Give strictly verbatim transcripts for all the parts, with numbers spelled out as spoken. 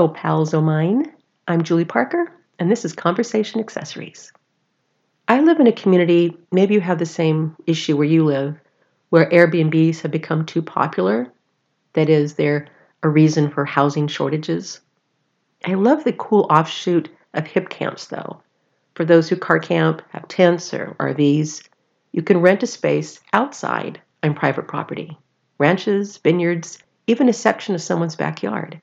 Hello, pals o' mine. I'm Julie Parker, and this is Conversation Accessories. I live in a community, maybe you have the same issue where you live, where Airbnbs have become too popular. That is, they're a reason for housing shortages. I love the cool offshoot of hip camps, though. For those who car camp, have tents or R Vs, you can rent a space outside on private property, ranches, vineyards, even a section of someone's backyard.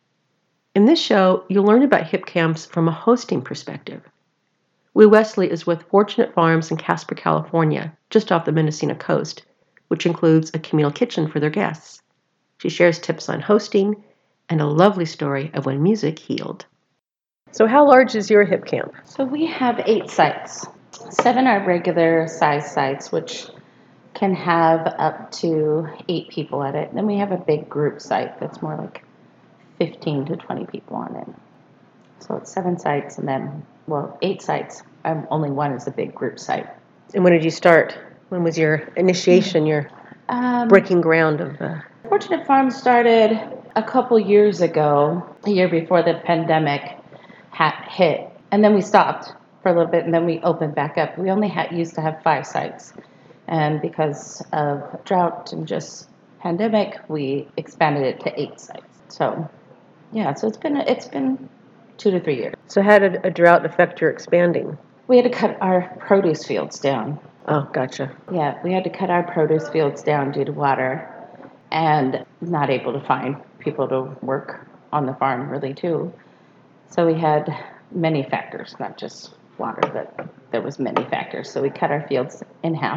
In this show, you'll learn about hip camps from a hosting perspective. Lee Wesley is with Fortunate Farms in Casper, California, just off the Mendocino coast, which includes a communal kitchen for their guests. She shares tips on hosting and a lovely story of when music healed. So how large is your hip camp? So we have eight sites. Seven are regular size sites, which can have up to eight people at it. Then we have a big group site that's more like fifteen to twenty people on it. So it's seven sites and then, well, eight sites. Um, only one is a big group site. And when did you start? When was your initiation, your Um, breaking ground of the... Fortunate Farms started a couple years ago, a year before the pandemic ha- hit. And then we stopped for a little bit and then we opened back up. We only had, used to have five sites. And because of drought and just pandemic, we expanded it to eight sites. So, yeah, so it's been it's been two to three years. So how did a drought affect your expanding? We had to cut our produce fields down. Oh, gotcha. Yeah, we had to cut our produce fields down due to water and not able to find people to work on the farm really too. So we had many factors, not just water, but there was many factors. So we cut our fields in half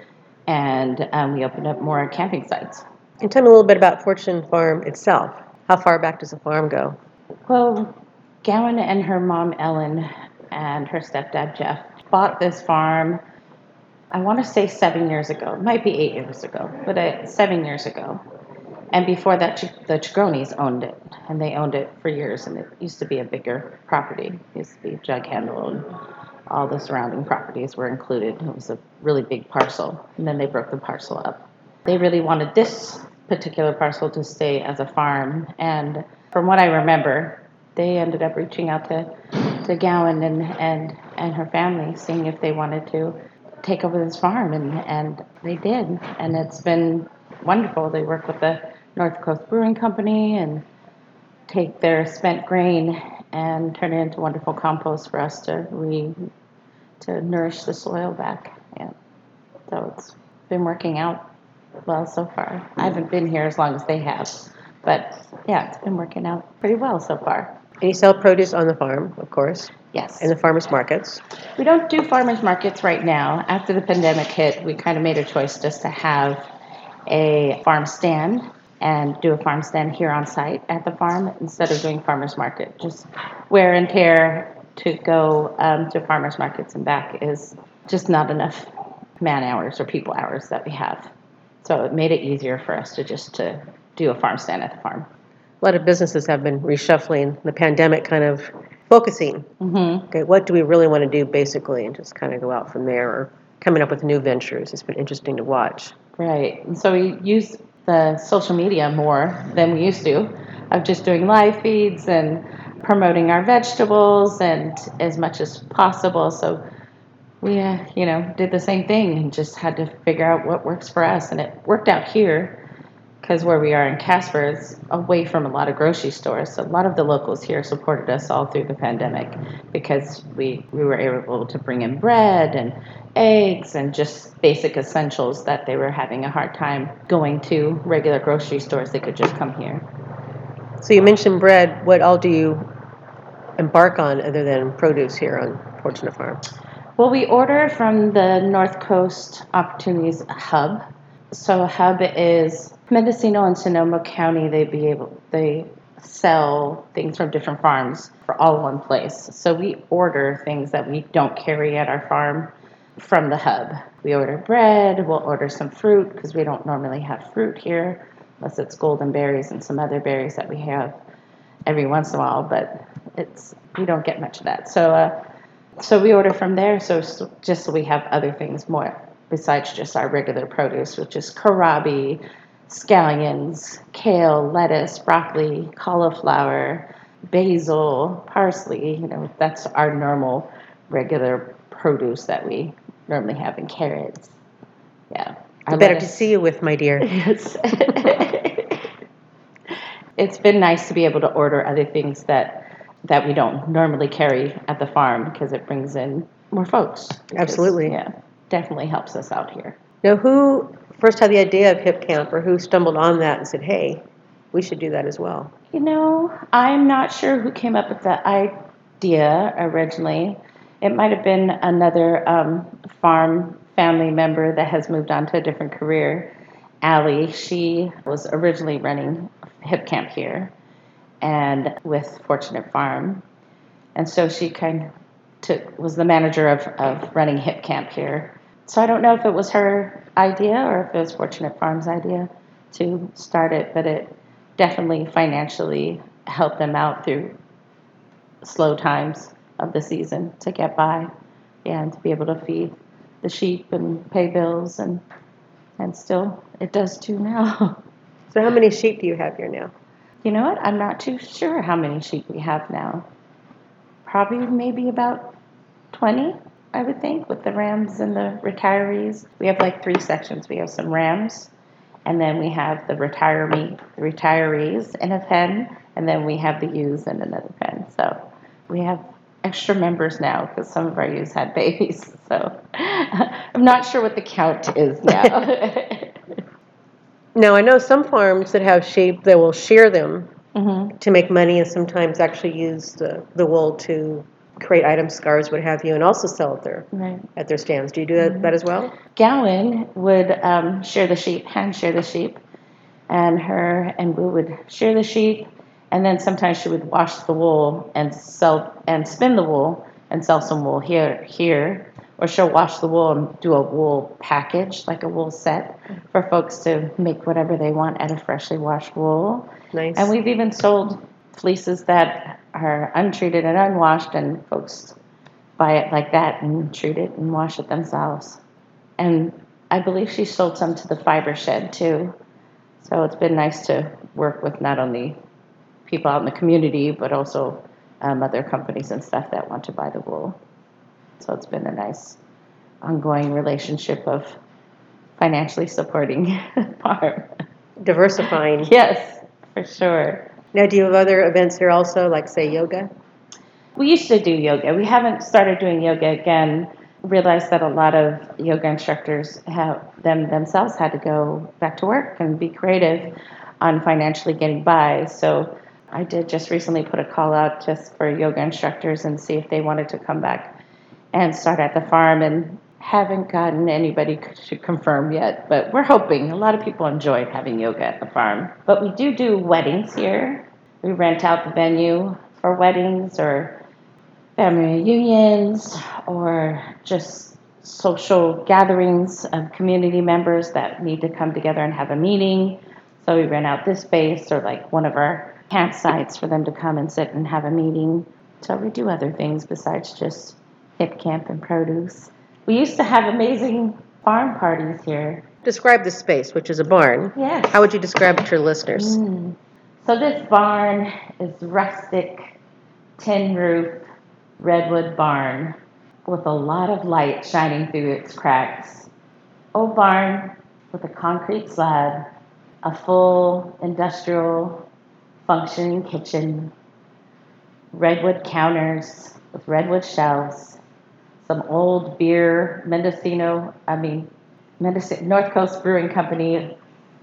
and um, we opened up more camping sites. And tell me a little bit about Fortune Farm itself. How far back does the farm go? Well, Gowan and her mom, Ellen, and her stepdad, Jeff, bought this farm, I want to say seven years ago. It might be eight years ago, but uh, seven years ago. And before that, Ch- the Chigronis owned it, and they owned it for years, and it used to be a bigger property. It used to be Jug Handle, and all the surrounding properties were included. It was a really big parcel, and then they broke the parcel up. They really wanted this particular parcel to stay as a farm, and from what I remember, they ended up reaching out to, to Gowan and, and, and her family, seeing if they wanted to take over this farm, and, and they did. And it's been wonderful. They work with the North Coast Brewing Company and take their spent grain and turn it into wonderful compost for us to re to nourish the soil back. Yeah. So it's been working out well so far. I haven't been here as long as they have, but yeah, it's been working out pretty well so far. And you sell produce on the farm, of course, Yes. in the farmers markets. We don't do farmers markets right now. After the pandemic hit, we kind of made a choice just to have a farm stand and do a farm stand here on site at the farm instead of doing farmers market. Just wear and tear to go um, to farmers markets and back is just not enough man hours or people hours that we have. So it made it easier for us to just to do a farm stand at the farm. A lot of businesses have been reshuffling the pandemic, kind of focusing. Mm-hmm. Okay, what do we really want to do, basically, and just kind of go out from there, or coming up with new ventures. It's been interesting to watch. Right. And so we use the social media more than we used to, of just doing live feeds and promoting our vegetables and as much as possible. So we, uh, you know, did the same thing and just had to figure out what works for us. And it worked out here because where we are in Casper is away from a lot of grocery stores. So a lot of the locals here supported us all through the pandemic because we, we were able to bring in bread and eggs and just basic essentials that they were having a hard time going to regular grocery stores. They could just come here. So you mentioned bread. What all do you embark on other than produce here on Fortunate Farm? Well, we order from the North Coast Opportunities Hub. So a hub is Mendocino and Sonoma County. They be able they sell things from different farms for all one place. So we order things that we don't carry at our farm from the hub. We order bread. We'll order some fruit because we don't normally have fruit here, unless it's golden berries and some other berries that we have every once in a while. But it's we don't get much of that. So uh, so we order from there. So, so just so we have other things more besides just our regular produce, which is kohlrabi, scallions, kale, lettuce, broccoli, cauliflower, basil, parsley. You know, that's our normal, regular produce that we normally have in carrots. Yeah. It's Our better to lettuce. see you with, my dear. Yes. It's been nice to be able to order other things that that we don't normally carry at the farm because it brings in more folks. Because, Absolutely. Yeah, definitely helps us out here. Now, who first had the idea of Hip Camp, or who stumbled on that and said, hey, we should do that as well? You know, I'm not sure who came up with the idea originally. It might have been another um, farm family member that has moved on to a different career. Allie, she was originally running Hip Camp here and with Fortunate Farm. And so she kind of took, was the manager of, of running Hip Camp here. So I don't know if it was her idea or if it was Fortunate Farm's idea to start it, but it definitely financially helped them out through slow times of the season to get by, yeah, and to be able to feed the sheep and pay bills, and and still it does too now. So how many sheep do you have here now? You know what? I'm not too sure how many sheep we have now. Probably maybe about twenty, I would think, with the rams and the retirees. We have like three sections. We have some rams, and then we have the retiree, the retirees in a pen, and then we have the ewes in another pen. So we have extra members now because some of our ewes had babies. So I'm not sure what the count is now. Now, I know some farms that have sheep, they will shear them Mm-hmm. to make money, and sometimes actually use the, the wool to create item scarves, what have you, and also sell it there Right. at their stands. Do you do that, Mm-hmm. that as well? Gowan would um, shear the sheep, hand shear the sheep, and her and we would shear the sheep, and then sometimes she would wash the wool and sell and spin the wool and sell some wool here here, or she'll wash the wool and do a wool package, like a wool set, for folks to make whatever they want out of freshly washed wool. Nice. And we've even sold fleeces that are untreated and unwashed, and folks buy it like that and treat it and wash it themselves. And I believe she sold some to the fiber shed too. So it's been nice to work with not only people out in the community, but also um, other companies and stuff that want to buy the wool. So it's been a nice ongoing relationship of financially supporting farm. Diversifying. Yes, for sure. Now, do you have other events here also, like, say, yoga? We used to do yoga. We haven't started doing yoga again. Realized that a lot of yoga instructors have them themselves had to go back to work and be creative on financially getting by. So I did just recently put a call out just for yoga instructors and see if they wanted to come back and start at the farm, and haven't gotten anybody to confirm yet, but we're hoping. A lot of people enjoyed having yoga at the farm. But we do do weddings here. We rent out the venue for weddings or family reunions or just social gatherings of community members that need to come together and have a meeting. So we rent out this space or like one of our campsites for them to come and sit and have a meeting. So we do other things besides just Hip Camp and produce. We used to have amazing farm parties here. Describe the space, which is a barn. Yes. How would you describe it to your listeners? Mm. So this barn is rustic, tin roof, redwood barn with a lot of light shining through its cracks. Old barn with a concrete slab, a full industrial functioning kitchen, redwood counters with redwood shelves, some old beer, Mendocino, I mean, Mendocino, North Coast Brewing Company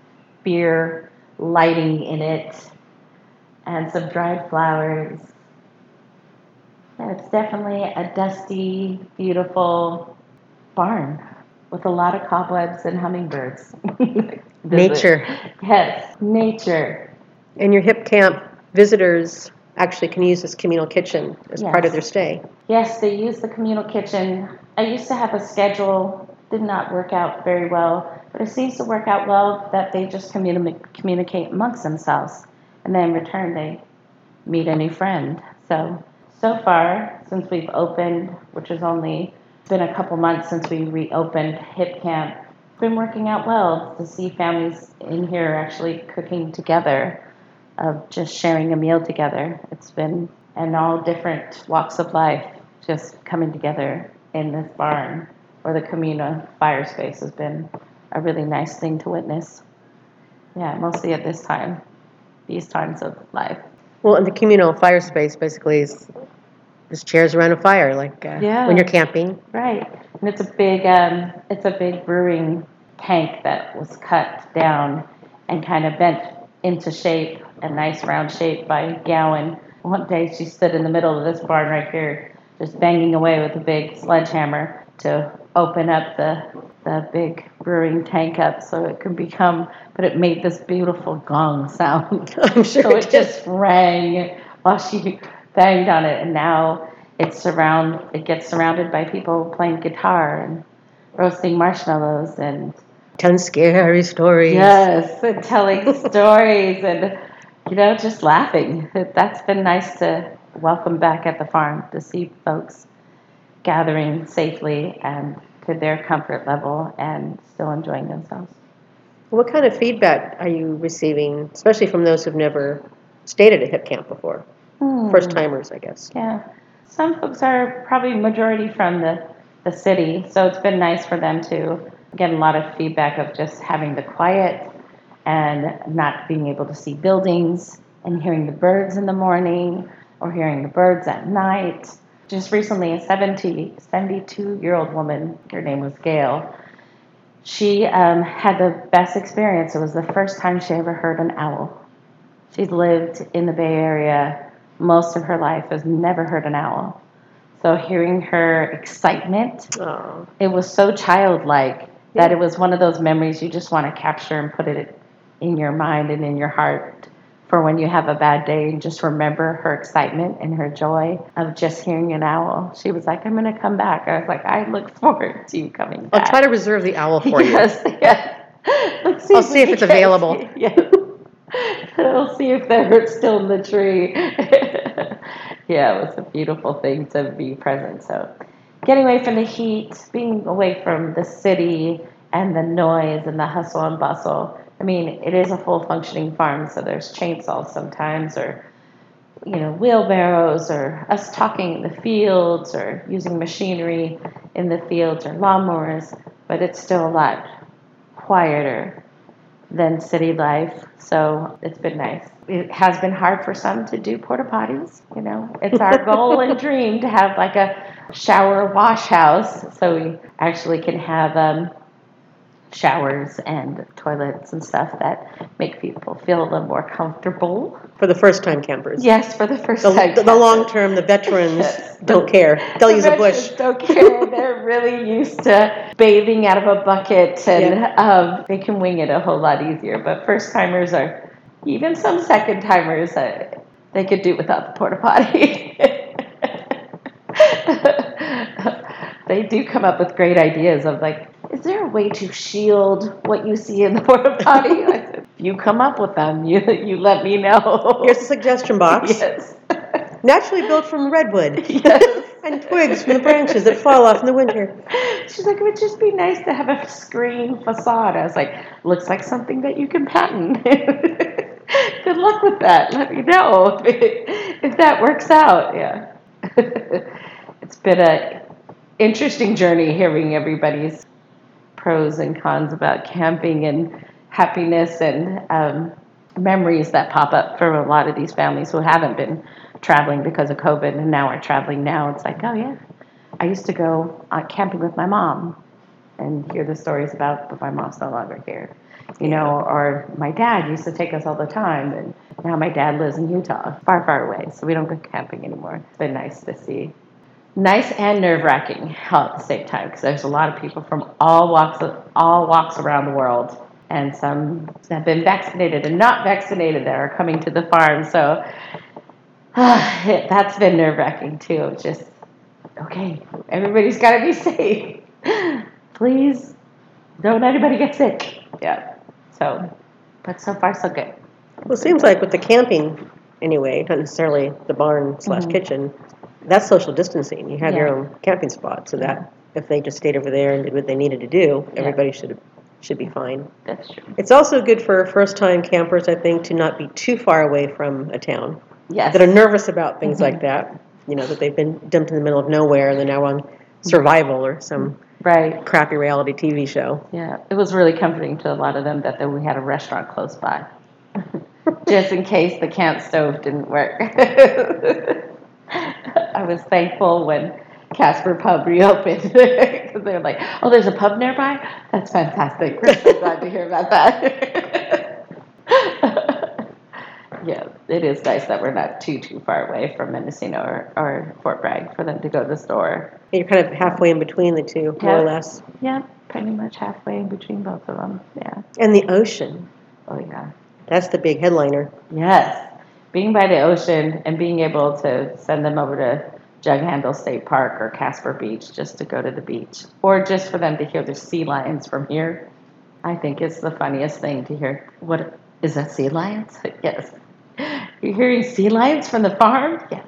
beer lighting in it, and some dried flowers. And it's definitely a dusty, beautiful barn with a lot of cobwebs and hummingbirds. Nature. Yes, nature. And your Hip Camp visitors actually can use this communal kitchen as Yes. part of their stay. Yes, they use the communal kitchen. I used to have a schedule, did not work out very well, but it seems to work out well that they just communi- communicate amongst themselves. And then in return, they meet a new friend. So, so far, since we've opened, which has only been a couple months since we reopened Hip Camp, it's been working out well to see families in here actually cooking together. of just sharing a meal together. It's been, and all different walks of life just coming together in this barn or the communal fire space has been a really nice thing to witness. Yeah, mostly at this time, these times of life. Well, and the communal fire space basically is just chairs around a fire, like uh, Yeah. when you're camping. Right, and it's a big, um, it's a big brewing tank that was cut down and kind of bent into shape, a nice round shape by Gowan. One day she stood in the middle of this barn right here, just banging away with a big sledgehammer to open up the the big brewing tank up so it could become, but it made this beautiful gong sound. I'm sure So it it did. just rang while she banged on it, and now it's surround it gets surrounded by people playing guitar and roasting marshmallows and Telling scary stories. yes, and telling stories and you know just laughing. That's been nice to welcome back at the farm, to see folks gathering safely and to their comfort level and still enjoying themselves. What kind of feedback are you receiving, especially from those who've never stayed at a hip camp before? Hmm. First timers, I guess. Yeah. Some folks are probably majority from the, the city, so it's been nice for them to get a lot of feedback of just having the quiet and not being able to see buildings and hearing the birds in the morning or hearing the birds at night. Just recently, a seventy, seventy-two-year-old woman, her name was Gail, she um, had the best experience. It was the first time she ever heard an owl. She's lived in the Bay Area most of her life, has never heard an owl. So hearing her excitement, Oh. it was so childlike that Yeah. it was one of those memories you just want to capture and put it in your mind and in your heart for when you have a bad day, and just remember her excitement and her joy of just hearing an owl. She was like, I'm going to come back. I was like, I look forward to you coming back. I'll try to reserve the owl for yes, you. yes. Let's see I'll if see we if can it's get- available. Yes. We'll see if they're still in the tree. Yeah, it was a beautiful thing to be present. So getting away from the heat, being away from the city and the noise and the hustle and bustle. I mean, it is a full functioning farm, so there's chainsaws sometimes, or you know, wheelbarrows, or us talking in the fields, or using machinery in the fields, or lawnmowers, but it's still a lot quieter than city life, so it's been nice. It has been hard for some to do porta potties, you know. It's our goal and dream to have like a shower wash house, so we actually can have um, showers and toilets and stuff that make people feel a little more comfortable. For the first time campers. Yes, for the first The, time. the, the long term, the veterans Yes. don't care. They'll The use a bush. veterans don't care. They're really used to bathing out of a bucket, and Yeah. um, they can wing it a whole lot easier. But first timers are, even some second timers, uh, they could do without the porta potty. They do come up with great ideas of like, is there a way to shield what you see in the porta potty? I said, if you come up with them, you you let me know. Here's a suggestion box. Yes. Naturally built from redwood. Yes. And twigs from the branches that fall off in the winter. She's like, it would just be nice to have a screen facade. I was like, looks like something that you can patent. Good luck with that. Let me know if, it, if that works out. Yeah. It's been a interesting journey hearing everybody's pros and cons about camping and happiness and um, memories that pop up for a lot of these families who haven't been traveling because of COVID and now are traveling now. It's like, oh yeah, I used to go uh, camping with my mom and hear the stories about, but my mom's no longer here, you know, or my dad used to take us all the time, and now my dad lives in Utah, far, far away, so we don't go camping anymore. It's been nice to see. Nice and nerve-wracking all at the same time, because there's a lot of people from all walks of, all walks around the world, and some have been vaccinated and not vaccinated that are coming to the farm. So uh, it, that's been nerve-wracking too. Just okay, everybody's got to be safe. Please don't anybody get sick. Yeah. So, but so far so good. Well, it seems like with the camping, anyway, not necessarily the barn slash Mhm. kitchen, that's social distancing. You have your Yeah. own camping spot, so that if they just stayed over there and did what they needed to do, Yeah. everybody should should be fine. That's true. It's also good for first-time campers, I think, to not be too far away from a town. Yes. That are nervous about things Mhm. like that. You know, that they've been dumped in the middle of nowhere and they're now on Survival or some Right. crappy reality T V show. Yeah. It was really comforting to a lot of them that, that we had a restaurant close by. Just in case the camp stove didn't work. I was thankful when Casper Pub reopened because they were like, oh, there's a pub nearby? That's fantastic. We're so glad to hear about that. Yeah, it is nice that we're not too, too far away from Mendocino or, or Fort Bragg for them to go to the store. You're kind of halfway in between the two, more or Yeah. less. Yeah, pretty much halfway in between both of them. Yeah. And the ocean. Oh, yeah. That's the big headliner. Yes. Being by the ocean and being able to send them over to Jug Handle State Park or Casper Beach just to go to the beach, or just for them to hear the sea lions from here, I think it's the funniest thing to hear. What is that, sea lions? Yes. You're hearing sea lions from the farm? Yes.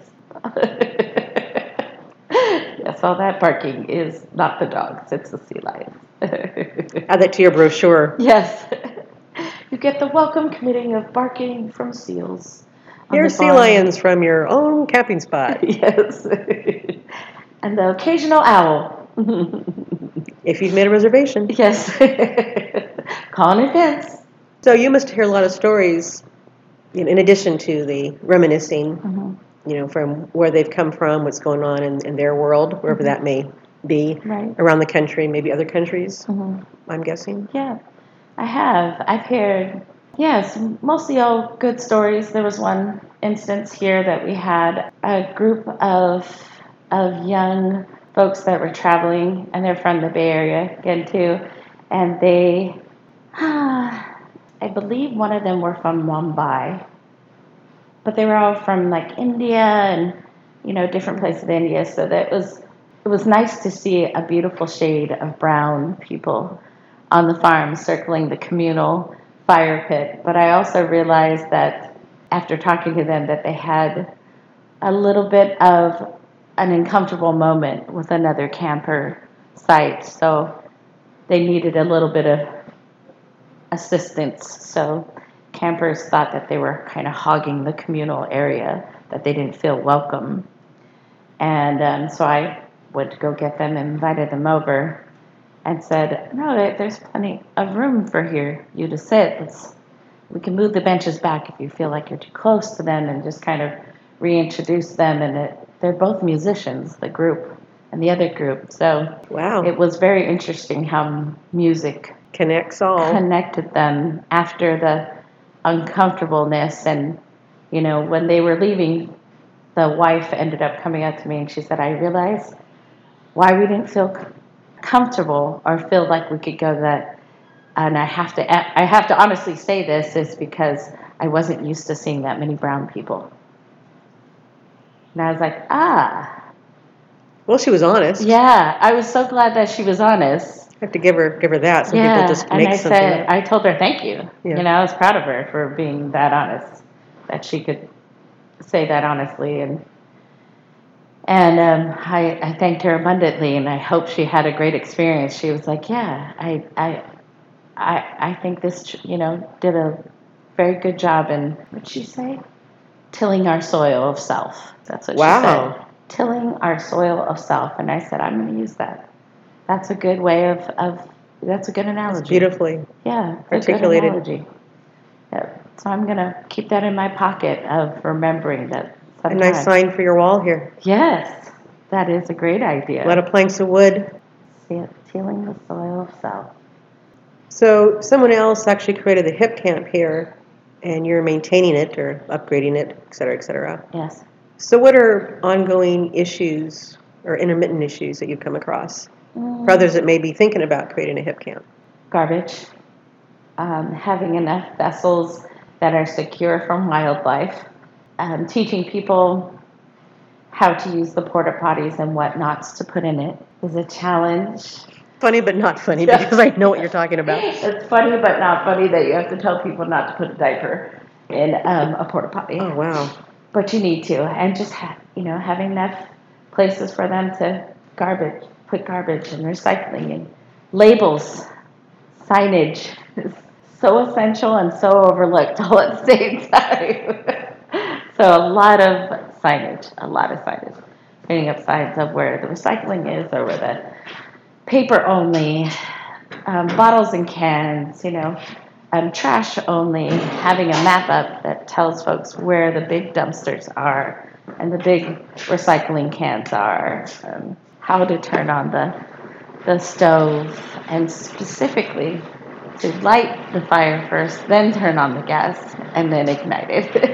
Yes, all that barking is not the dogs, it's the sea lions. Add that to your brochure. Yes. You get the welcome committing of barking from seals. Here's sea lions from your own camping spot. Yes. And the occasional owl. If you've made a reservation. Yes. Call in advance. So you must hear a lot of stories in, in addition to the reminiscing, Mm-hmm. you know, from where they've come from, what's going on in, in their world, wherever Mm-hmm. that may be, Right. around the country, maybe other countries, Mm-hmm. I'm guessing. Yeah, I have. I've heard, yes, mostly all good stories. There was one instance here that we had a group of of young folks that were traveling, and they're from the Bay Area again too, and they, I believe one of them were from Mumbai, but they were all from like India and you know different places in India, so that was it was nice to see a beautiful shade of brown people on the farm circling the communal fire pit. But I also realized that after talking to them that they had a little bit of an uncomfortable moment with another camper site. So they needed a little bit of assistance. So campers thought that they were kind of hogging the communal area, that they didn't feel welcome. And um, so I went to go get them and invited them over and said, no, there's plenty of room for here, you to sit. It's, we can move the benches back if you feel like you're too close to them, and just kind of reintroduce them. And it, they're both musicians, the group and the other group. So Wow. It was very interesting how music Connects all. connected them after the uncomfortableness. And, you know, when they were leaving, the wife ended up coming up to me and she said, I realized why we didn't feel comfortable or feel like we could go that. And I have to, I have to honestly say this is because I wasn't used to seeing that many brown people. And I was like, ah. Well, she was honest. Yeah, I was so glad that she was honest. I have to give her give her that. Some Yeah, people just and make I something said, up. I told her thank you. Yeah. You know, I was proud of her for being that honest, that she could say that honestly, and and um, I I thanked her abundantly, and I hope she had a great experience. She was like, yeah, I I I I think this you know did a very good job in, what'd she say? Tilling our soil of self. That's what Wow. she said. Tilling our soil of self, and I said I'm going to use that. That's a good way of, of that's a good analogy. It's beautifully Yeah, it's articulated. a good analogy. Yeah. So I'm going to keep that in my pocket of remembering that A sometimes. nice sign for your wall here. Yes, that is a great idea. A lot of planks of wood. See it, tilling the soil of self. So someone else actually created the hip camp here, and you're maintaining it or upgrading it, et cetera, et cetera. Yes. So what are ongoing issues or intermittent issues that you've come across Mm, for others that may be thinking about creating a hip camp? Garbage. Um, having enough vessels that are secure from wildlife. Um, teaching people how to use the porta potties and what nots to put in it is a challenge. Funny but not funny Yeah. because I know what you're talking about. It's funny but not funny that you have to tell people not to put a diaper in um, a porta potty. Oh, wow. But you need to, and just ha- you know having enough places for them to garbage, put garbage and recycling and labels. signage is so essential and so overlooked all at the same time. So a lot of signage, a lot of signage. Putting up signs of where the recycling is or where the paper only, um, bottles and cans, you know, um, trash only, having a map up that tells folks where the big dumpsters are and the big recycling cans are, um, how to turn on the, the stove, and specifically to light the fire first, then turn on the gas, and then ignite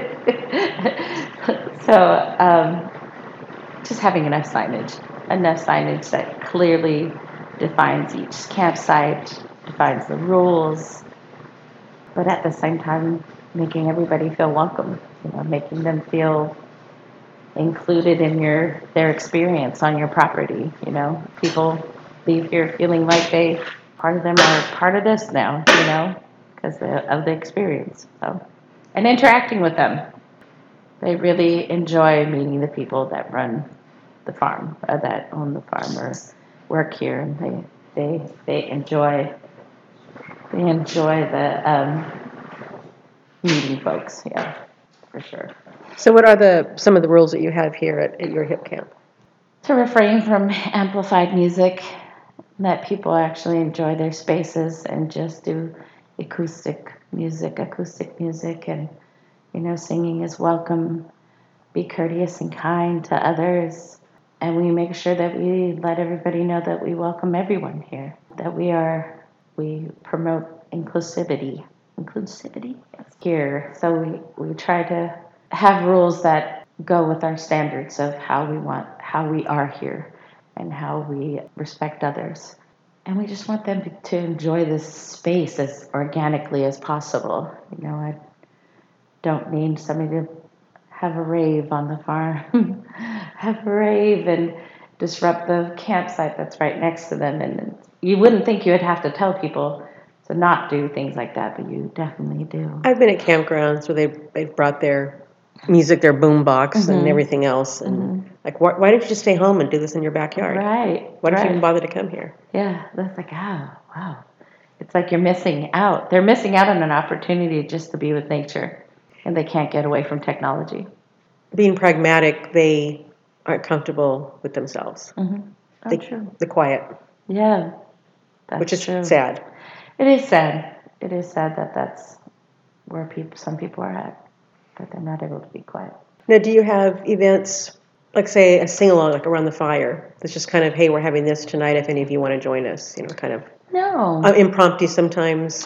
it. so um, just having enough signage, enough signage that clearly defines each campsite, defines the rules, but at the same time making everybody feel welcome, you know, making them feel included in your their experience on your property. You know, people leave here feeling like they part of them are part of this now, you know, because of the experience. So, and interacting with them, they really enjoy meeting the people that run the farm, uh, that own the farm or work here, and they they they enjoy they enjoy the um, meeting folks. Yeah, for sure. So what are the some of the rules that you have here at, at your hip camp? To refrain from amplified music, let people actually enjoy their spaces and just do acoustic music, acoustic music, and you know, singing is welcome. Be courteous and kind to others, and we make sure that we let everybody know that we welcome everyone here. That we are we promote inclusivity, inclusivity yes. Here. So we we try to have rules that go with our standards of how we want, how we are here, and how we respect others. And we just want them to enjoy this space as organically as possible. You know, I don't need somebody to have a rave on the farm, have a rave and disrupt the campsite that's right next to them. And you wouldn't think you would have to tell people to not do things like that, but you definitely do. I've been at campgrounds where they they've brought their music, their boom box, Mm-hmm. and everything else, and mm-hmm. like, why, why don't you just stay home and do this in your backyard? Right. Why don't right. you even bother to come here? Yeah, that's like, oh, wow. It's like you're missing out. They're missing out on an opportunity just to be with nature, and they can't get away from technology. Being pragmatic, they aren't comfortable with themselves. Mm-hmm. Oh, they, true. The quiet. Yeah, that's which is true. sad. It is sad. It is sad that that's where people, some people are at, that they're not able to be quiet. Now, do you have events, like say a sing-along, like around the fire? It's just kind of, hey, we're having this tonight. If any of you want to join us, you know, kind of. No. Uh, impromptu sometimes.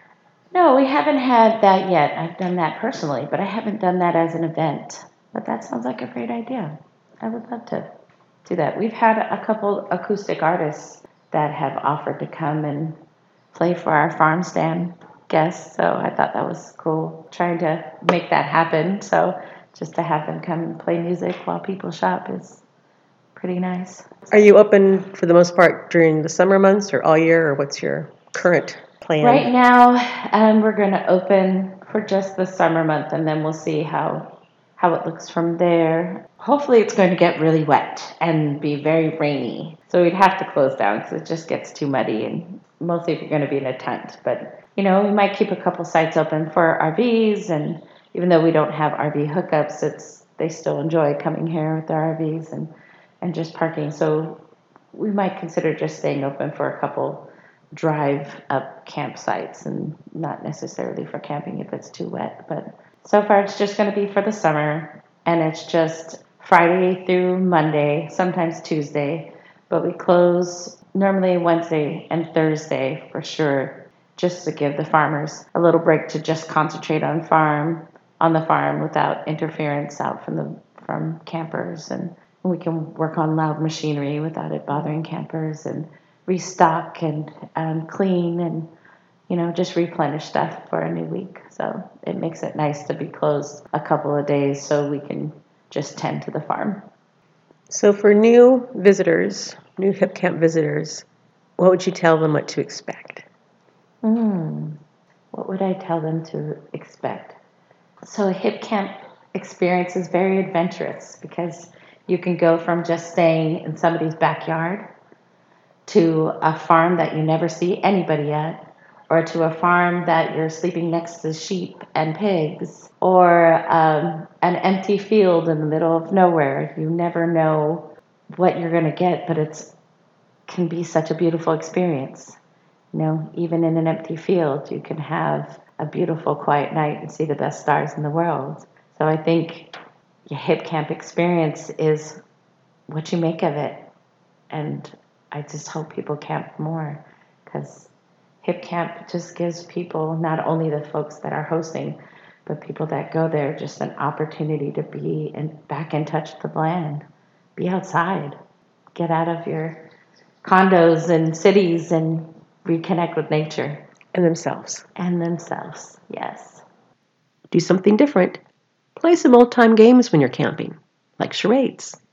No, we haven't had that yet. I've done that personally, but I haven't done that as an event. But that sounds like a great idea. I would love to do that. We've had a couple acoustic artists that have offered to come and play for our farm stand guests, so I thought that was cool, trying to make that happen. So just to have them come and play music while people shop is pretty nice. Are you open for the most part during the summer months or all year, or what's your current plan? Right now, um, we're going to open for just the summer month, and then we'll see how how it looks from there. Hopefully it's going to get really wet and be very rainy, so we'd have to close down because it just gets too muddy, and mostly if you're going to be in a tent. But you know, we might keep a couple sites open for R Vs, and even though we don't have R V hookups, it's they still enjoy coming here with their R Vs and and just parking. So we might consider just staying open for a couple drive up campsites and not necessarily for camping if it's too wet. But so far it's just going to be for the summer, and it's just Friday through Monday, sometimes Tuesday, but we close normally Wednesday and Thursday for sure, just to give the farmers a little break to just concentrate on farm on the farm without interference out from the from campers, and we can work on loud machinery without it bothering campers, and restock and um, clean and, you know, just replenish stuff for a new week. So it makes it nice to be closed a couple of days so we can just tend to the farm. So for new visitors, new Hip Camp visitors, what would you tell them what to expect? Mm, what would I tell them to expect? So a Hip Camp experience is very adventurous because you can go from just staying in somebody's backyard to a farm that you never see anybody at, or to a farm that you're sleeping next to sheep and pigs, or um, an empty field in the middle of nowhere. You never know what you're going to get, but it's can be such a beautiful experience. You know, even in an empty field, you can have a beautiful, quiet night and see the best stars in the world. So I think your hip camp experience is what you make of it. And I just hope people camp more, because hip camp just gives people, not only the folks that are hosting, but people that go there, just an opportunity to be in, back in touch with the land, be outside, get out of your condos and cities and reconnect with nature. And themselves. And themselves, yes. Do something different. Play some old time games when you're camping, like charades.